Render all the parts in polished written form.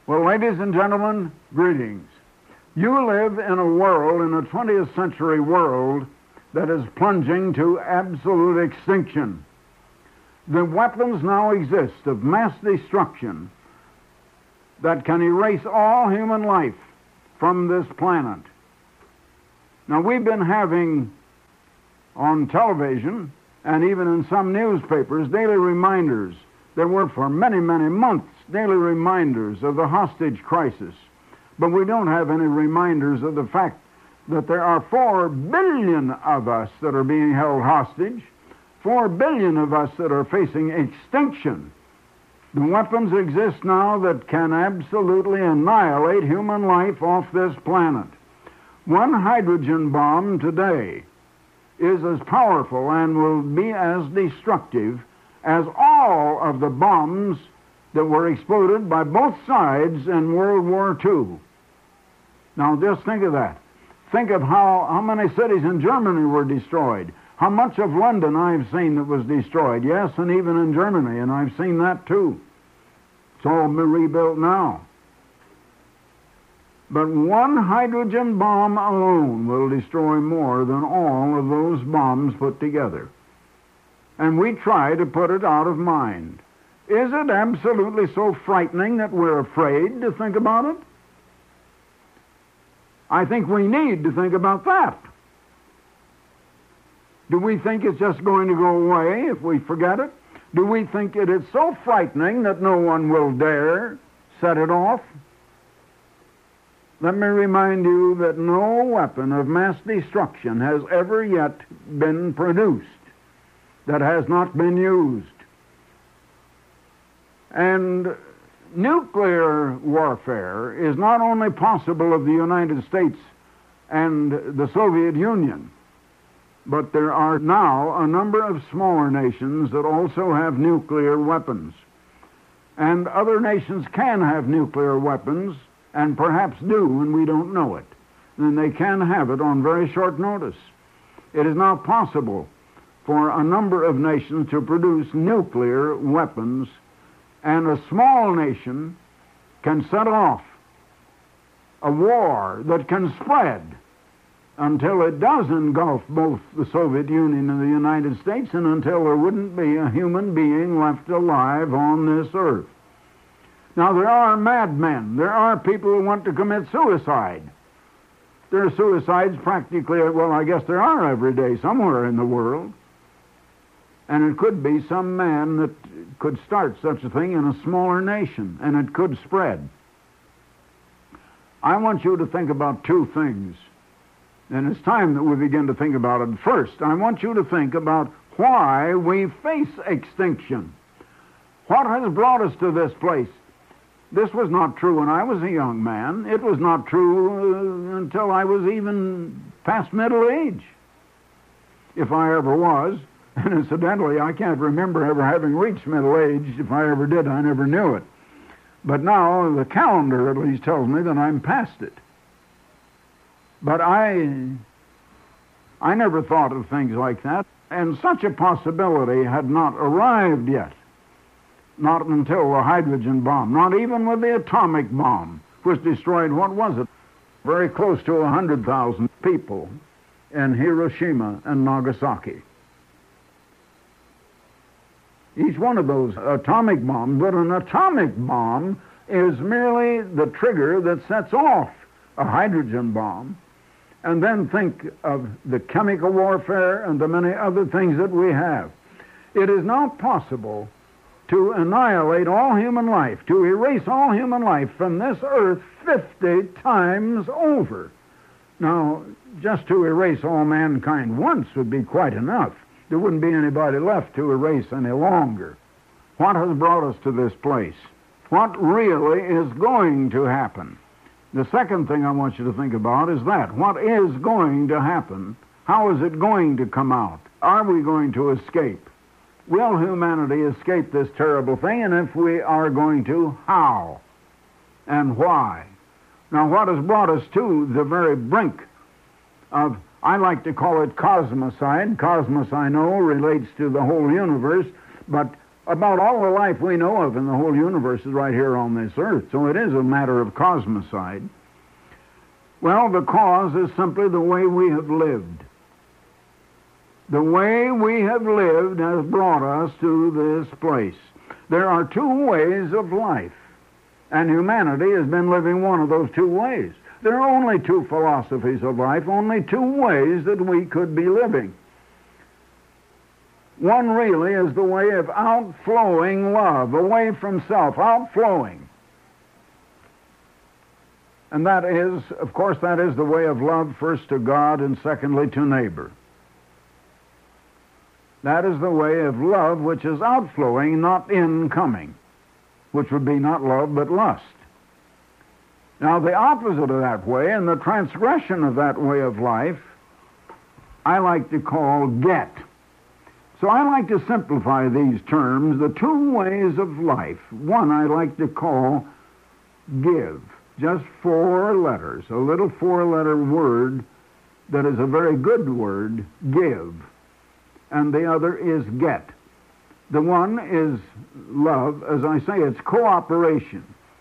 Well, ladies and gentlemen, greetings. You live in a world, in a 20th century world, that is plunging to absolute extinction. The weapons now exist of mass destruction that can erase all human life from this planet. Now, we've been having on television and even in some newspapers daily reminders. There were for many, many months daily reminders of the hostage crisis. But we don't have any reminders of the fact that there are 4 billion of us that are being held hostage, 4 billion of us that are facing extinction. The weapons exist now that can absolutely annihilate human life off this planet. One hydrogen bomb today is as powerful and will be as destructive as all of the bombs that were exploded by both sides in World War II. Now just think of that. Think of how many cities in Germany were destroyed. How much of London I've seen that was destroyed. Yes, and even in Germany, and I've seen that too. It's all been rebuilt now. But one hydrogen bomb alone will destroy more than all of those bombs put together. And we try to put it out of mind. Is it absolutely so frightening that we're afraid to think about it? I think we need to think about that. Do we think it's just going to go away if we forget it? Do we think it is so frightening that no one will dare set it off? Let me remind you that no weapon of mass destruction has ever yet been produced that has not been used. And nuclear warfare is not only possible of the United States and the Soviet Union, but there are now a number of smaller nations that also have nuclear weapons. And other nations can have nuclear weapons, and perhaps do, and we don't know it. And they can have it on very short notice. It is now possible for a number of nations to produce nuclear weapons, and a small nation can set off a war that can spread until it does engulf both the Soviet Union and the United States, and until there wouldn't be a human being left alive on this earth. Now, there are madmen. There are people who want to commit suicide. There are suicides practically, well, I guess there are every day somewhere in the world. And it could be some man that could start such a thing in a smaller nation, and it could spread. I want you to think about two things. And it's time that we begin to think about it. First, I want you to think about why we face extinction. What has brought us to this place? This was not true when I was a young man. It was not true until I was even past middle age, if I ever was. And incidentally, I can't remember ever having reached middle age. If I ever did, I never knew it. But now the calendar at least tells me that I'm past it. But I never thought of things like that, and such a possibility had not arrived yet. Not until the hydrogen bomb, not even with the atomic bomb, which destroyed, what was it? Very close to 100,000 people in Hiroshima and Nagasaki. Each one of those atomic bombs, but an atomic bomb is merely the trigger that sets off a hydrogen bomb. And then think of the chemical warfare and the many other things that we have. It is now possible to annihilate all human life, to erase all human life from this earth 50 times over. Now, just to erase all mankind once would be quite enough. There wouldn't be anybody left to erase any longer. What has brought us to this place? What really is going to happen? The second thing I want you to think about is that. What is going to happen? How is it going to come out? Are we going to escape? Will humanity escape this terrible thing? And if we are going to, how? And why? Now, what has brought us to the very brink of, I like to call it cosmocide. Cosmos, I know, relates to the whole universe, but About all the life we know of in the whole universe is right here on this earth, so it is a matter of cosmocide. Well, the cause is simply the way we have lived. The way we have lived has brought us to this place. There are two ways of life, and humanity has been living one of those two ways. There are only two philosophies of life, only two ways that we could be living. One really is the way of outflowing love, away from self, outflowing. And that is, of course, that is the way of love first to God and secondly to neighbor. That is the way of love which is outflowing, not incoming, which would be not love but lust. Now, the opposite of that way and the transgression of that way of life, I like to call get. So I like to simplify these terms, the two ways of life. One I like to call give. Just 4 letters, a little 4-letter word that is a very good word, give. And the other is get. The one is love. As I say, it's cooperation.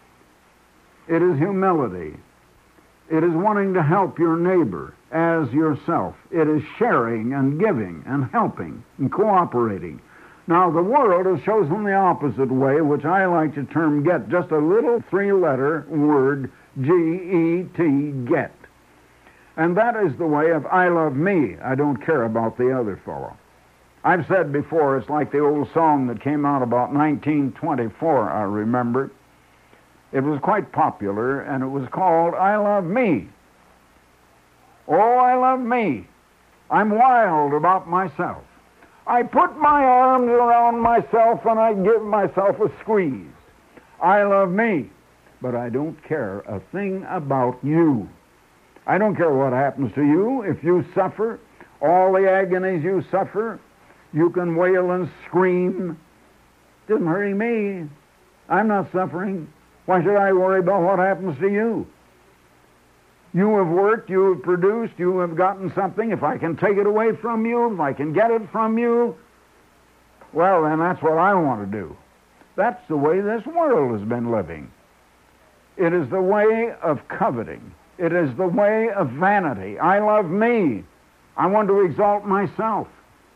It is humility. It is wanting to help your neighbor as yourself. It is sharing and giving and helping and cooperating. Now, the world has chosen the opposite way, which I like to term get, just a little 3-letter word, G-E-T, get. And that is the way of I love me. I don't care about the other fellow. I've said before, it's like the old song that came out about 1924, I remember. It was quite popular, and it was called I Love Me. Oh, I love me. I'm wild about myself. I put my arms around myself and I give myself a squeeze. I love me, but I don't care a thing about you. I don't care what happens to you. If you suffer, all the agonies you suffer, you can wail and scream. It isn't hurting me. I'm not suffering. Why should I worry about what happens to you? You have worked, you have produced, you have gotten something. If I can take it away from you, if I can get it from you, well, then that's what I want to do. That's the way this world has been living. It is the way of coveting. It is the way of vanity. I love me. I want to exalt myself.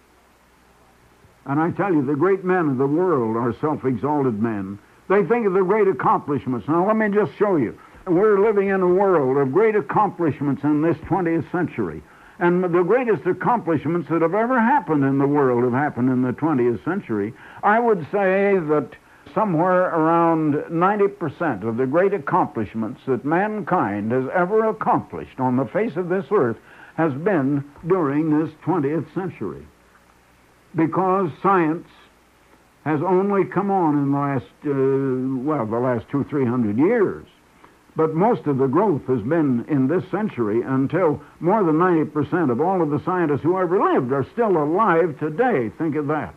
And I tell you, the great men of the world are self-exalted men. They think of the great accomplishments. Now, let me just show you. We're living in a world of great accomplishments in this 20th century. And the greatest accomplishments that have ever happened in the world have happened in the 20th century. I would say that somewhere around 90% of the great accomplishments that mankind has ever accomplished on the face of this earth has been during this 20th century. Because science has only come on in the last 200-300 years. But most of the growth has been in this century until more than 90% of all of the scientists who ever lived are still alive today. Think of that.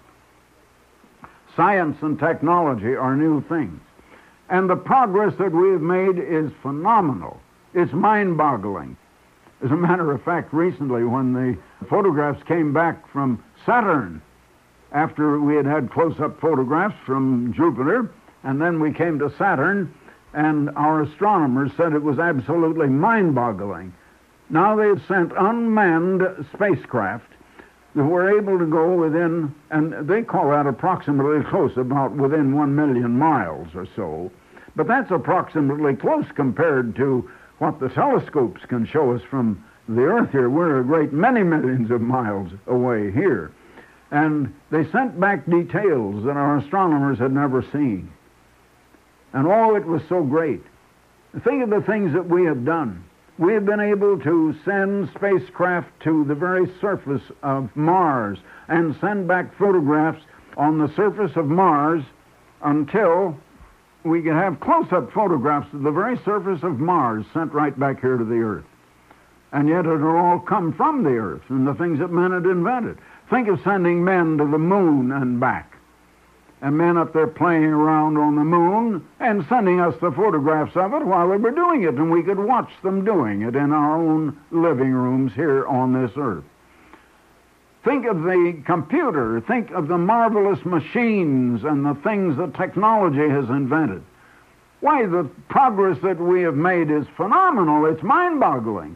Science and technology are new things. And the progress that we have made is phenomenal. It's mind-boggling. As a matter of fact, recently when the photographs came back from Saturn, after we had had close-up photographs from Jupiter, and then we came to Saturn, and our astronomers said it was absolutely mind-boggling. Now they've sent unmanned spacecraft that were able to go within, and they call that approximately close, about within 1 million miles or so. But that's approximately close compared to what the telescopes can show us from the Earth here. We're a great many millions of miles away here. And they sent back details that our astronomers had never seen. And oh, it was so great. Think of the things that we have done. We have been able to send spacecraft to the very surface of Mars and send back photographs on the surface of Mars until we can have close-up photographs of the very surface of Mars sent right back here to the Earth. And yet it'll all come from the Earth and the things that men had invented. Think of sending men to the moon and back. And men up there playing around on the moon and sending us the photographs of it while they were doing it, and we could watch them doing it in our own living rooms here on this earth. Think of the computer. Think of the marvelous machines and the things that technology has invented. Why, the progress that we have made is phenomenal. It's mind-boggling.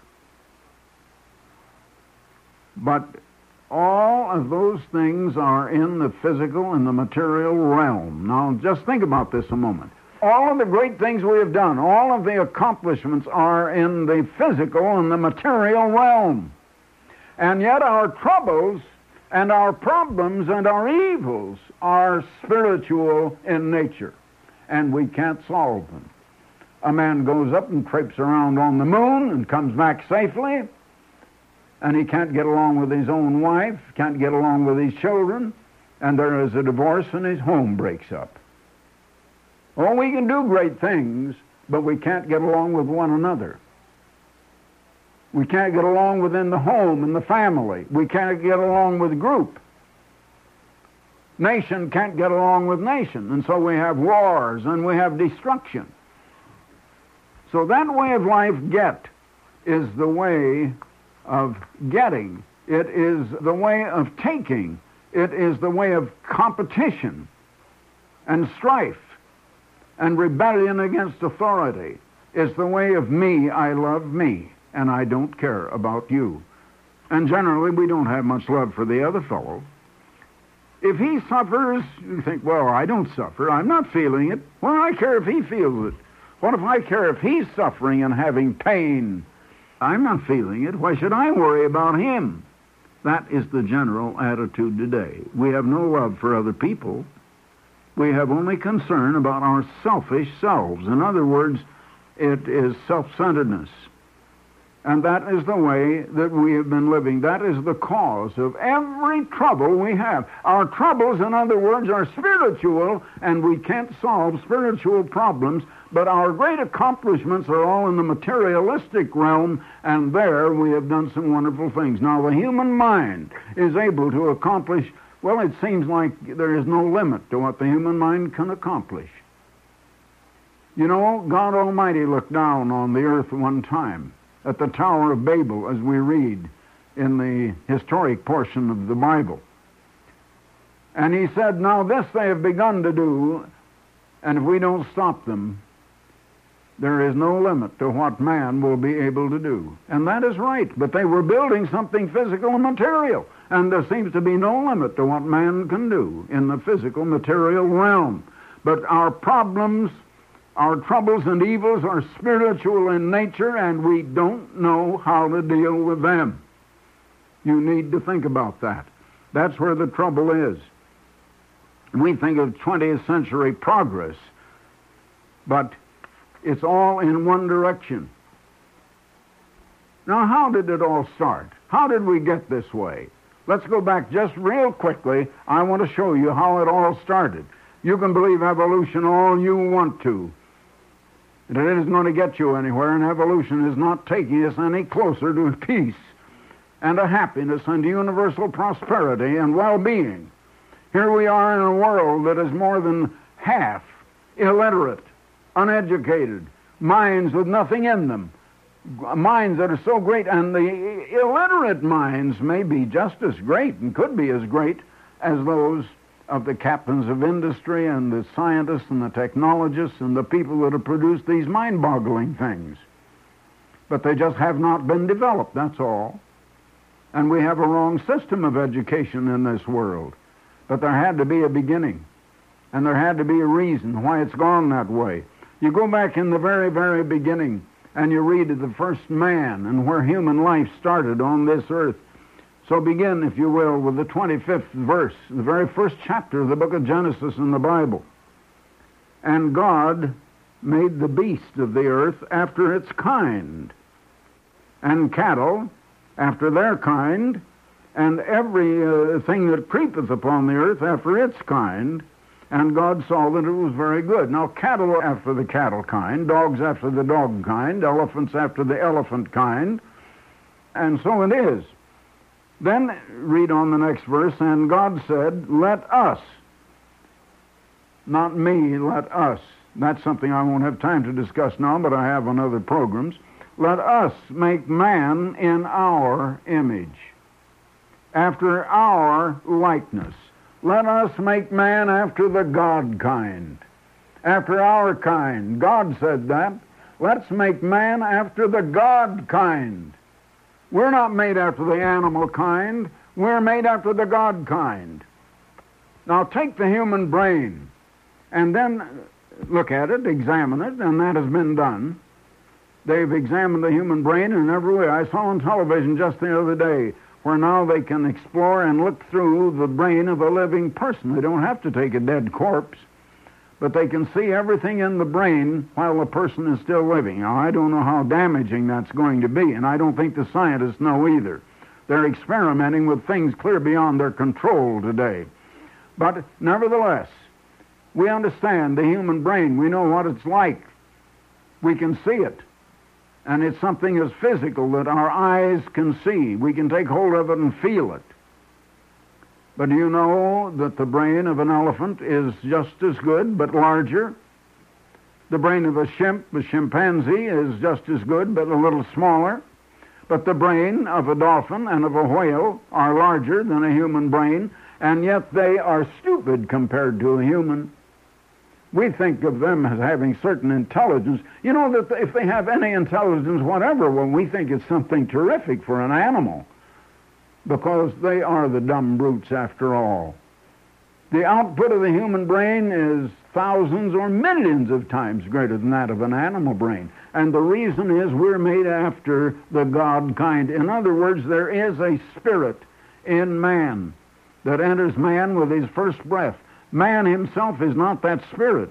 But all of those things are in the physical and the material realm. Now, just think about this a moment. All of the great things we have done, all of the accomplishments are in the physical and the material realm. And yet our troubles and our problems and our evils are spiritual in nature, and we can't solve them. A man goes up and traipses around on the moon and comes back safely, and he can't get along with his own wife, can't get along with his children, and there is a divorce and his home breaks up. Oh, we can do great things, but we can't get along with one another. We can't get along within the home and the family. We can't get along with group. Nation can't get along with nation, and so we have wars and we have destruction. So that way of life, get, is the way of getting. It is the way of taking. It is the way of competition and strife and rebellion against authority. It's the way of me, I love me, and I don't care about you. And generally, we don't have much love for the other fellow. If he suffers, you think, well, I don't suffer. I'm not feeling it. Well, I care if he feels it. What if I care if he's suffering and having pain? I'm not feeling it. Why should I worry about him? That is the general attitude today. We have no love for other people. We have only concern about our selfish selves. In other words, it is self-centeredness. And that is the way that we have been living. That is the cause of every trouble we have. Our troubles, in other words, are spiritual, and we can't solve spiritual problems, but our great accomplishments are all in the materialistic realm, and there we have done some wonderful things. Now, the human mind is able to accomplish, well, it seems like there is no limit to what the human mind can accomplish. You know, God Almighty looked down on the earth one time at the Tower of Babel, as we read in the historic portion of the Bible. And he said, now this they have begun to do, and if we don't stop them, there is no limit to what man will be able to do. And that is right, but they were building something physical and material, and there seems to be no limit to what man can do in the physical, material realm. But our problems, our troubles and evils are spiritual in nature, and we don't know how to deal with them. You need to think about that. That's where the trouble is. We think of 20th century progress, but it's all in one direction. Now, how did it all start? How did we get this way? Let's go back just real quickly. I want to show you how it all started. You can believe evolution all you want to. It isn't going to get you anywhere, and evolution is not taking us any closer to peace and a happiness and universal prosperity and well-being. Here we are in a world that is more than half illiterate, uneducated, minds with nothing in them, minds that are so great, and the illiterate minds may be just as great and could be as great as those of the captains of industry and the scientists and the technologists and the people that have produced these mind-boggling things. But they just have not been developed, that's all. And we have a wrong system of education in this world. But there had to be a beginning, and there had to be a reason why it's gone that way. You go back in the very, very beginning, and you read of the first man and where human life started on this earth. So begin, if you will, with the 25th verse, the very first chapter of the book of Genesis in the Bible. And God made the beast of the earth after its kind, and cattle after their kind, and every thing that creepeth upon the earth after its kind. And God saw that it was very good. Now, cattle after the cattle kind, dogs after the dog kind, elephants after the elephant kind, and so it is. Then read on the next verse, and God said, let us, not me, let us. That's something I won't have time to discuss now, but I have on other programs. Let us make man in our image, after our likeness. Let us make man after the God kind. After our kind. God said that. Let's make man after the God kind. We're not made after the animal kind. We're made after the God kind. Now take the human brain and then look at it, examine it, and that has been done. They've examined the human brain in every way. I saw on television just the other day where now they can explore and look through the brain of a living person. They don't have to take a dead corpse, but they can see everything in the brain while the person is still living. Now, I don't know how damaging that's going to be, and I don't think the scientists know either. They're experimenting with things clear beyond their control today. But nevertheless, we understand the human brain. We know what it's like. We can see it. And it's something as physical that our eyes can see. We can take hold of it and feel it. But do you know that the brain of an elephant is just as good, but larger? The brain of a chimpanzee, is just as good, but a little smaller. But the brain of a dolphin and of a whale are larger than a human brain, and yet they are stupid compared to a human. We think of them as having certain intelligence. You know that if they have any intelligence whatever, well, we think it's something terrific for an animal, because they are the dumb brutes after all. The output of the human brain is thousands or millions of times greater than that of an animal brain. And the reason is we're made after the God kind. In other words, there is a spirit in man that enters man with his first breath. Man himself is not that spirit.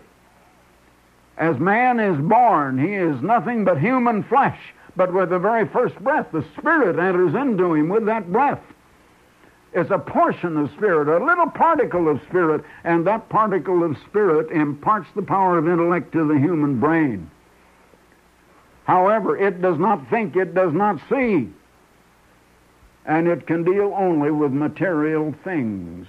As man is born, he is nothing but human flesh. But with the very first breath, the Spirit enters into him with that breath. It's a portion of Spirit, a little particle of Spirit, and that particle of Spirit imparts the power of intellect to the human brain. However, it does not think, it does not see, and it can deal only with material things.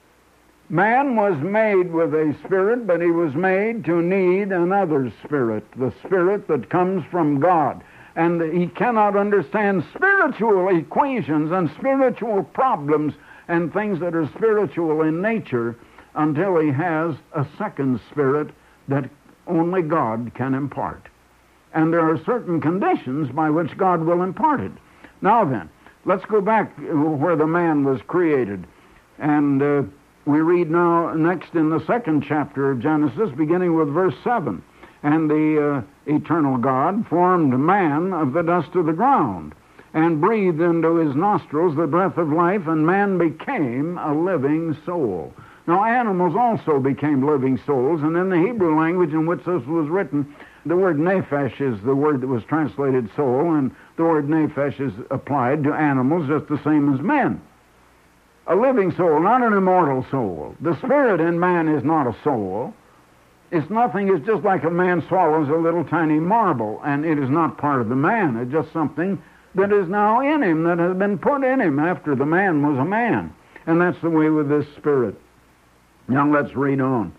Man was made with a spirit, but he was made to need another spirit, the spirit that comes from God. And he cannot understand spiritual equations and spiritual problems and things that are spiritual in nature until he has a second spirit that only God can impart. And there are certain conditions by which God will impart it. Now then, let's go back where the man was created. And we read now next in the second chapter of Genesis, beginning with verse 7. And the eternal God formed man of the dust of the ground, and breathed into his nostrils the breath of life, and man became a living soul. Now animals also became living souls, and in the Hebrew language in which this was written, the word nephesh is the word that was translated soul, and the word nephesh is applied to animals just the same as men. A living soul, not an immortal soul. The spirit in man is not a soul. It's nothing. It's just like a man swallows a little tiny marble, and it is not part of the man. It's just something that is now in him, that has been put in him after the man was a man. And that's the way with this spirit. Now let's read on.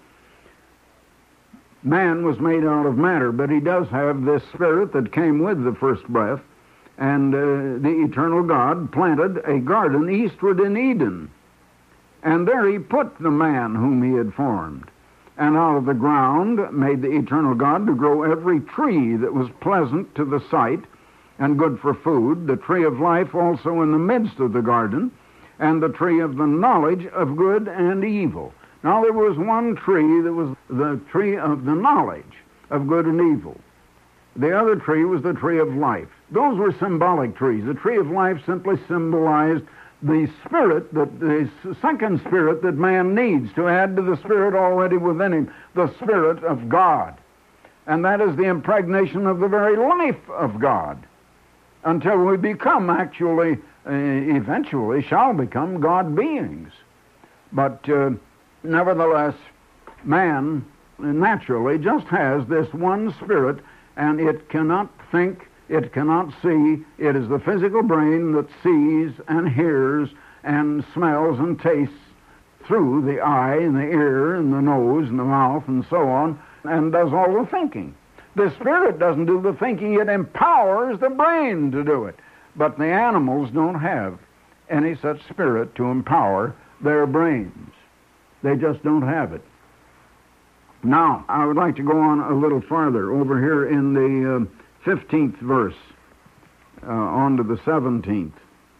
Man was made out of matter, but he does have this spirit that came with the first breath. And the eternal God planted a garden eastward in Eden. And there he put the man whom he had formed. And out of the ground made the eternal God to grow every tree that was pleasant to the sight and good for food, the tree of life also in the midst of the garden, and the tree of the knowledge of good and evil. Now there was one tree that was the tree of the knowledge of good and evil. The other tree was the tree of life. Those were symbolic trees. The tree of life simply symbolized the spirit, the second spirit that man needs to add to the spirit already within him, the Spirit of God. And that is the impregnation of the very life of God until we become actually, eventually shall become God beings. But nevertheless, man naturally just has this one spirit, and it cannot think, it cannot see. It is the physical brain that sees and hears and smells and tastes through the eye and the ear and the nose and the mouth and so on, and does all the thinking. The spirit doesn't do the thinking. It empowers the brain to do it. But the animals don't have any such spirit to empower their brains. They just don't have it. Now, I would like to go on a little farther over here in the 15th verse, on to the 17th.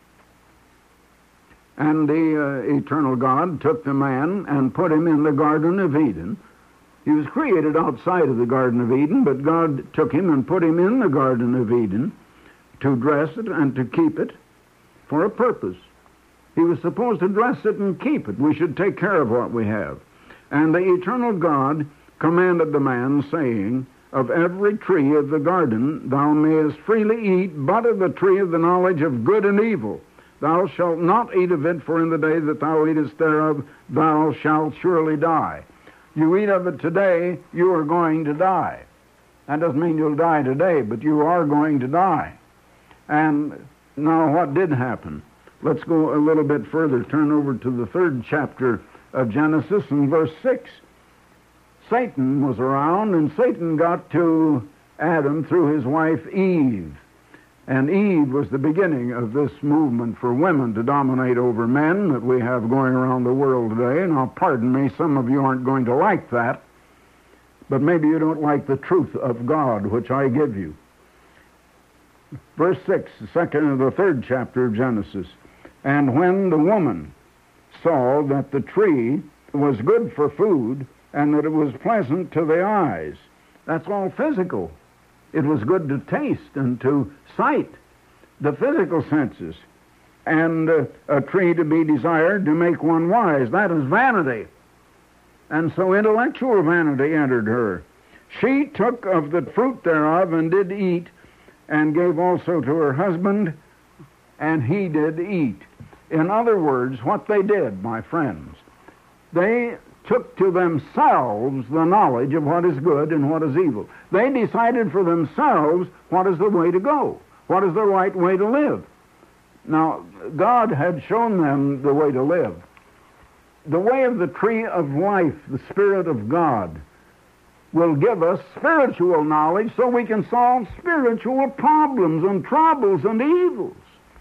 And the eternal God took the man and put him in the Garden of Eden. He was created outside of the Garden of Eden, but God took him and put him in the Garden of Eden to dress it and to keep it for a purpose. He was supposed to dress it and keep it. We should take care of what we have. And the eternal God commanded the man, saying, of every tree of the garden thou mayest freely eat, but of the tree of the knowledge of good and evil thou shalt not eat of it, for in the day that thou eatest thereof thou shalt surely die. You eat of it today, you are going to die. That doesn't mean you'll die today, but you are going to die. And now what did happen? Let's go a little bit further. Turn over to the 3rd chapter of Genesis and verse 6. Satan was around, and Satan got to Adam through his wife Eve. And Eve was the beginning of this movement for women to dominate over men that we have going around the world today. Now, pardon me, some of you aren't going to like that, but maybe you don't like the truth of God, which I give you. Verse 6, the 3rd chapter of Genesis. And when the woman saw that the tree was good for food, and that it was pleasant to the eyes, that's all physical. It was good to taste and to sight, the physical senses, and a tree to be desired to make one wise. That is vanity. And so intellectual vanity entered her. She took of the fruit thereof and did eat, and gave also to her husband, and he did eat. In other words, what they did, my friends, they took to themselves the knowledge of what is good and what is evil. They decided for themselves what is the way to go, what is the right way to live. Now, God had shown them the way to live. The way of the tree of life, the Spirit of God, will give us spiritual knowledge so we can solve spiritual problems and troubles and evils.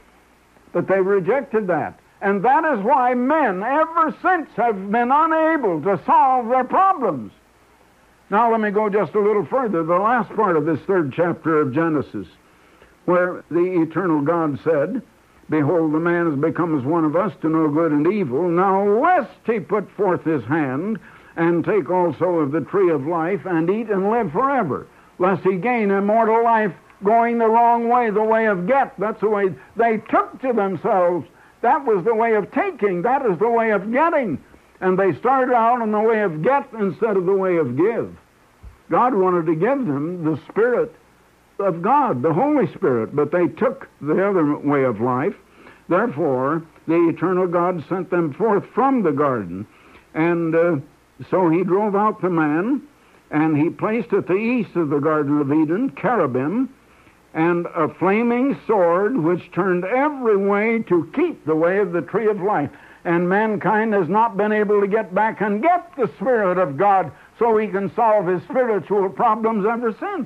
But they rejected that. And that is why men ever since have been unable to solve their problems. Now let me go just a little further, the last part of this 3rd chapter of Genesis, where the eternal God said, behold, the man has become as one of us to know good and evil. Now lest he put forth his hand and take also of the tree of life and eat and live forever, lest he gain immortal life going the wrong way, the way of get. That's the way they took to themselves. That was the way of taking. That is the way of getting. And they started out on the way of get instead of the way of give. God wanted to give them the Spirit of God, the Holy Spirit, but they took the other way of life. Therefore, the eternal God sent them forth from the garden. And so he drove out the man, and he placed at the east of the Garden of Eden cherubim, and a flaming sword which turned every way to keep the way of the tree of life. And mankind has not been able to get back and get the Spirit of God so he can solve his spiritual problems ever since.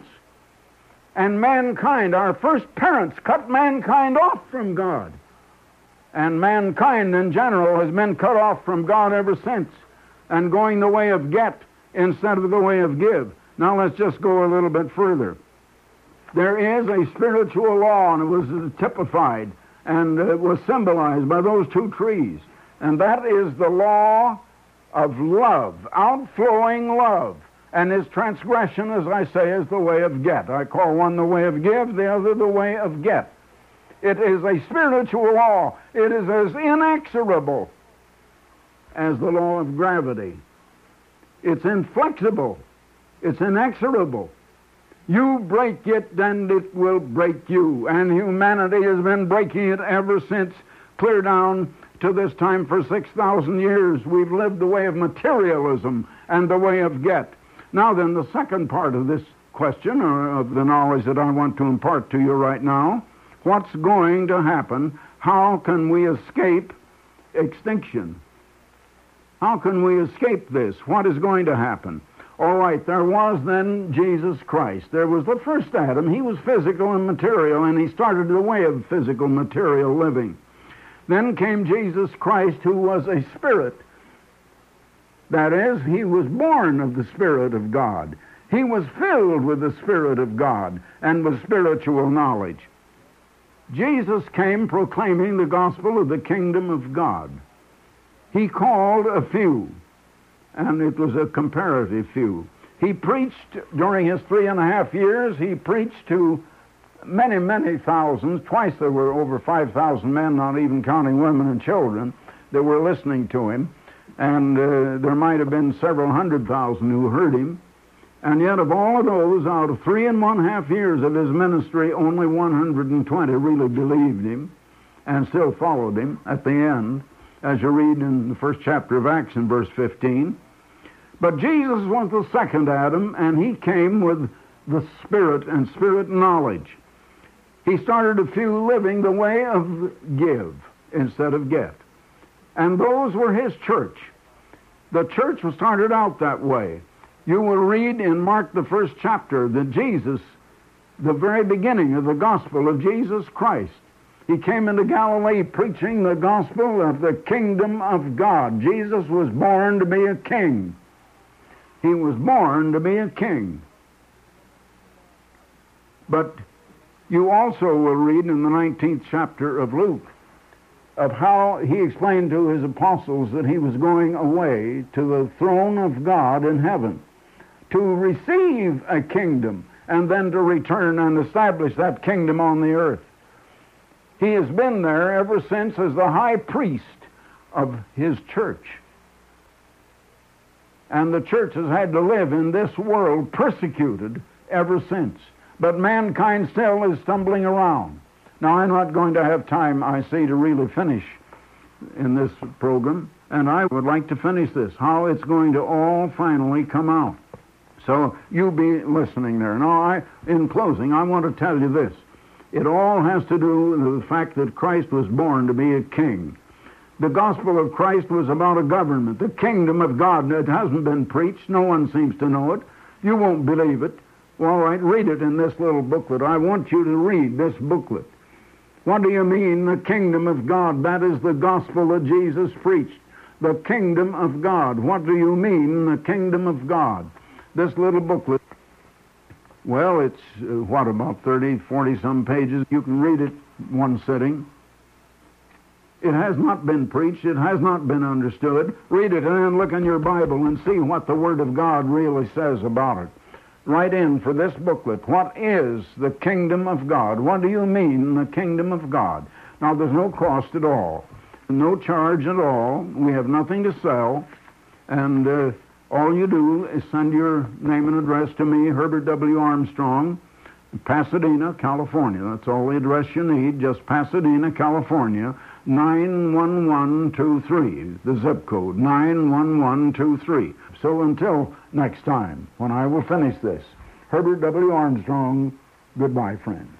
And mankind, our first parents, cut mankind off from God. And mankind in general has been cut off from God ever since, and going the way of get instead of the way of give. Now let's just go a little bit further. There is a spiritual law, and it was typified, and it was symbolized by those two trees. And that is the law of love, outflowing love. And his transgression, as I say, is the way of get. I call one the way of give, the other the way of get. It is a spiritual law. It is as inexorable as the law of gravity. It's inflexible. It's inexorable. You break it, and it will break you. And humanity has been breaking it ever since, clear down to this time for 6,000 years. We've lived the way of materialism and the way of get. Now then, the second part of this question, or of the knowledge that I want to impart to you right now, what's going to happen? How can we escape extinction? How can we escape this? What is going to happen? All right, there was then Jesus Christ. There was the first Adam. He was physical and material, and he started the way of physical, material living. Then came Jesus Christ, who was a spirit. That is, he was born of the Spirit of God. He was filled with the Spirit of God and with spiritual knowledge. Jesus came proclaiming the gospel of the kingdom of God. He called a few, and it was a comparative few. He preached during his 3.5 years, he preached to many, many thousands. Twice there were over 5,000 men, not even counting women and children, that were listening to him. And there might have been several 100,000 who heard him. And yet of all of those, out of 3.5 years of his ministry, only 120 really believed him and still followed him at the end, as you read in the first chapter of Acts in verse 15. But Jesus was the second Adam, and he came with the Spirit and Spirit knowledge. He started a few living the way of give instead of get. And those were his church. The church was started out that way. You will read in Mark the first chapter that Jesus, the very beginning of the gospel of Jesus Christ, he came into Galilee preaching the gospel of the kingdom of God. Jesus was born to be a king. He was born to be a king. But you also will read in the 19th chapter of Luke of how he explained to his apostles that he was going away to the throne of God in heaven to receive a kingdom and then to return and establish that kingdom on the earth. He has been there ever since as the high priest of his church. And the church has had to live in this world persecuted ever since. But mankind still is stumbling around. Now, I'm not going to have time, I see, to really finish in this program, and I would like to finish this, how it's going to all finally come out. So you be listening there. Now, in closing, I want to tell you this. It all has to do with the fact that Christ was born to be a king. The gospel of Christ was about a government, the kingdom of God. It hasn't been preached. No one seems to know it. You won't believe it. Well, all right, read it in this little booklet. I want you to read this booklet. What do you mean, the kingdom of God? That is the gospel that Jesus preached. The kingdom of God. What do you mean, the kingdom of God? This little booklet, well, it's, about 30, 40-some pages. You can read it one sitting. It has not been preached. It has not been understood. Read it and then look in your Bible and see what the Word of God really says about it. Write in for this booklet, what is the kingdom of God? What do you mean, the kingdom of God? Now, there's no cost at all, no charge at all. We have nothing to sell, and all you do is send your name and address to me, Herbert W. Armstrong, Pasadena, California. That's all the address you need, just Pasadena, California, 91123, the zip code, 91123. So until next time, when I will finish this, Herbert W. Armstrong, goodbye, friends.